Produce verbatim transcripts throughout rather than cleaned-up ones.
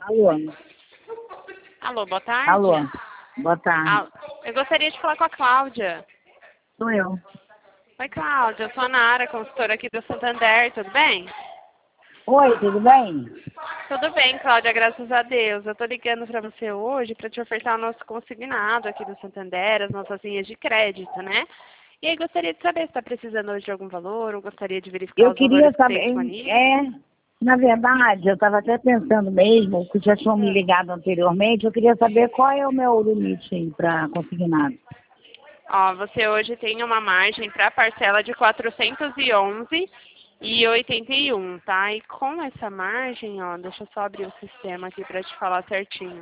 Alô? Alô, boa tarde. Alô? Boa tarde. Ah, eu gostaria de falar com a Cláudia. Sou eu. Oi, Cláudia. Eu sou a Nara, consultora aqui do Santander. Tudo bem? Oi, tudo bem? Tudo bem, Cláudia, graças a Deus. Eu tô ligando para você hoje para te ofertar o nosso consignado aqui do Santander, as nossas linhas de crédito, né? E aí gostaria de saber se está precisando hoje de algum valor ou gostaria de verificar Eu os queria valores que tem saber, disponíveis. é, na verdade, eu estava até pensando mesmo, que já tinham me ligado anteriormente, eu queria saber qual é o meu limite para consignado. Ó, você hoje tem uma margem para parcela de quatrocentos e onze e oitenta e um, tá? E com essa margem, ó, deixa eu só abrir o sistema aqui para te falar certinho.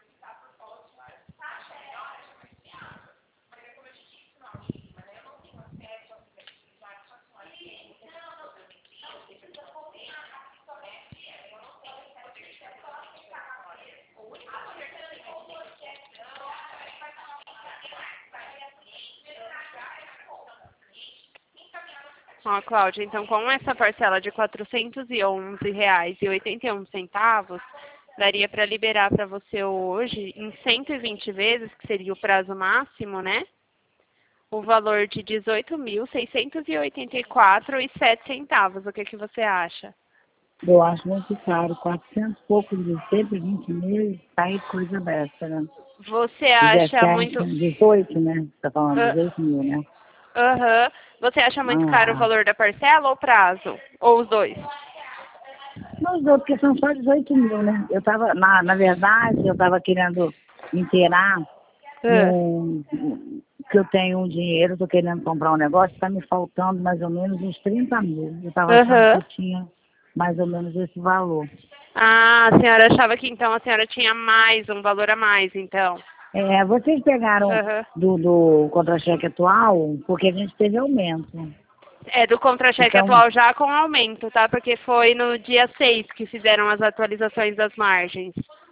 Ó, Cláudia, então com essa parcela de quatrocentos e onze reais e oitenta e um centavos, daria para liberar para você hoje, em cento e vinte vezes, que seria o prazo máximo, né? O valor de dezoito mil seiscentos e oitenta e quatro reais e sete centavos. O que que você acha? Eu acho muito caro, quatrocentos e pouco de cento e vinte meses, tá aí coisa dessa, né? Você acha muito... dezessete, dezoito, né? Você tá falando Ah, dezoito mil, né? Aham. Você acha muito caro o Ah, valor da parcela ou prazo? Ou os dois? Nos outros, porque são só dezoito mil, né? Eu tava, na, na verdade, eu tava querendo inteirar Ah, no, que eu tenho um dinheiro, tô querendo comprar um negócio, tá me faltando mais ou menos uns trinta mil. Eu tava achando que Aham. eu tinha mais ou menos esse valor. Ah, a senhora achava que então a senhora tinha mais, um valor a mais, então. É, vocês pegaram Aham. do, do contra-cheque atual, porque a gente teve aumento. É do contra-cheque Então, atual já com aumento, tá? Porque foi no dia seis que fizeram as atualizações das margens.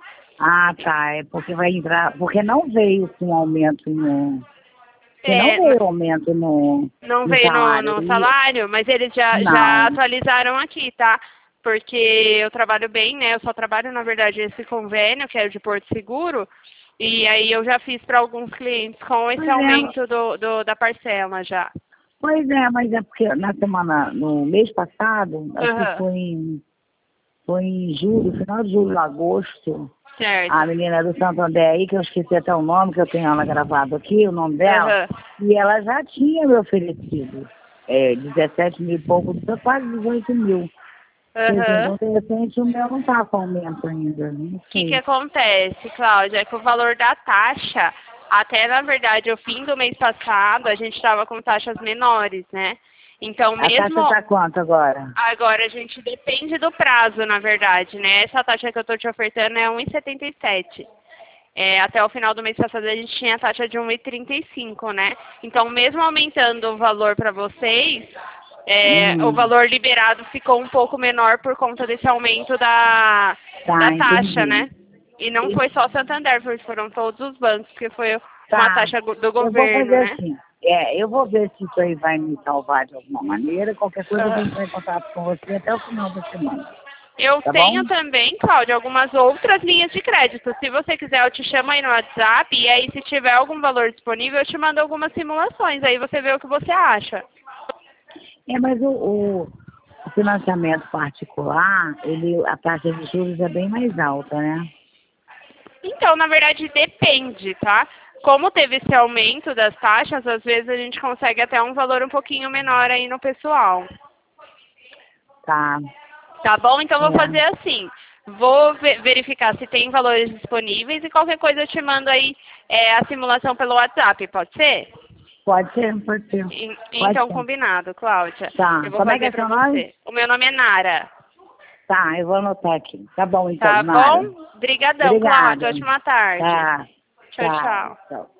ah, tá, é porque vai entrar, porque não veio com aumento no, porque não É, veio aumento no, não no veio no, salário. no E, salário, mas eles já, já não, atualizaram aqui, tá? Porque eu trabalho bem, né? Eu só trabalho, na verdade, esse convênio, que é o de Porto Seguro, e aí eu já fiz para alguns clientes com esse pois é, aumento do, do, da parcela já. pois é, mas é porque na semana, no mês passado, acho que Aham, foi em, foi em julho, final de julho, agosto, a certo. menina do Santander aí, que eu esqueci até o nome, que eu tenho ela gravado aqui, o nome dela, Aham, e ela já tinha me oferecido é, dezessete mil e pouco, quase dezoito mil. aham. Então, de repente, o meu não está com aumento ainda, não O que que sei. acontece, Cláudia? É que o valor da taxa, até na verdade o fim do mês passado, a gente estava com taxas menores, né? Então A taxa mesmo está quanto agora? agora a gente depende do prazo, na verdade, né? Essa taxa que eu estou te ofertando é um e setenta e sete. É, até o final do mês passado a gente tinha a taxa de um e trinta e cinco, né? Então mesmo aumentando o valor para vocês, é, o Hum, valor liberado ficou um pouco menor por conta desse aumento da, da tá, taxa, entendi. né? E não foi só o Santander, foi- foram todos os bancos, porque foi uma Tá, taxa go- do eu vou governo, fazer né? assim. É, eu vou ver se isso aí vai me salvar de alguma maneira. Qualquer coisa eu vou Ah, entrar em contato com você até o final da semana. eu Tá tenho bom? também, Cláudia, algumas outras linhas de crédito. Se você quiser, eu te chamo aí no WhatsApp e aí se tiver algum valor disponível, eu te mando algumas simulações. Aí você vê o que você acha. É, mas o, o, o financiamento particular, ele, a taxa de juros é bem mais alta, né? Então, na verdade, depende, tá? Como teve esse aumento das taxas, às vezes a gente consegue até um valor um pouquinho menor aí no pessoal. Tá. Tá bom? Então, eu vou fazer É. assim. Vou ve- verificar se tem valores disponíveis e qualquer coisa eu te mando aí é, a simulação pelo WhatsApp, pode ser? Pode ser, pode ser. En- Pode Então, ser. combinado, Cláudia. Tá. Eu vou Como é que fazer é pra seu nome? você. O meu nome é Nara. Tá, eu vou anotar aqui. Tá bom então, Tá Nara. bom? Obrigadão, Obrigada. Cláudia. Ótima tarde. Tá. Tchau, Tá. tchau. Tchau.